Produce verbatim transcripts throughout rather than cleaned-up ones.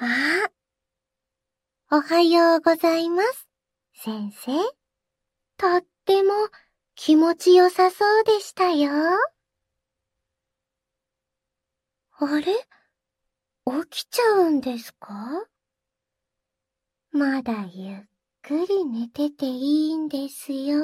ああ、おはようございます、先生。とっても気持ちよさそうでしたよ。あれ？起きちゃうんですか？まだゆっくり寝てていいんですよ。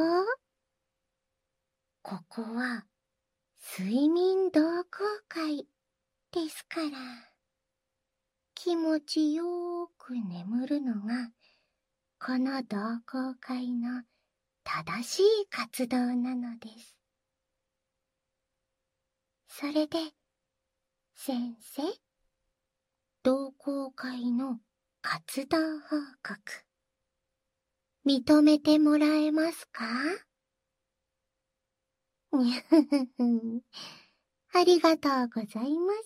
ここは睡眠同好会ですから。気持ちよーく眠るのがこの同好会の正しい活動なのです。それで、先生、同好会の活動報告、認めてもらえますか？にゃふふふ、ありがとうございます。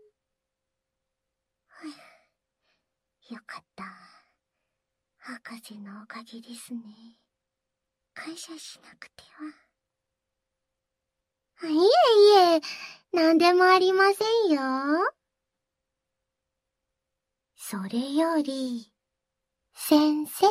はあ、よかった。博士のおかげですね。感謝しなくては。いえいえ、なんでもありませんよ。それより、先生、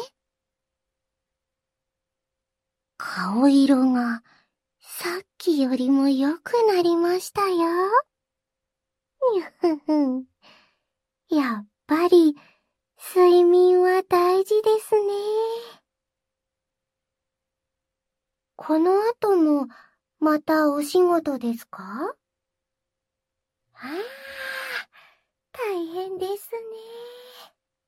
顔色がさっきよりも良くなりましたよ。にゃふふ。やっぱり、睡眠は大事ですね。この後も、またお仕事ですか？ああ、大変ですね。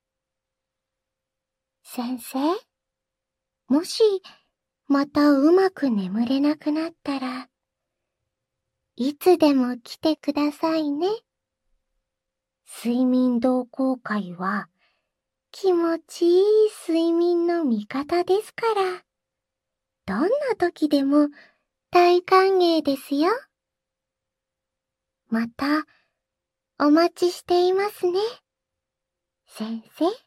先生、もし、またうまく眠れなくなったら、いつでも来てくださいね。睡眠同好会は、気持ちいい睡眠の味方ですから、どんな時でも大歓迎ですよ。また、お待ちしていますね、先生。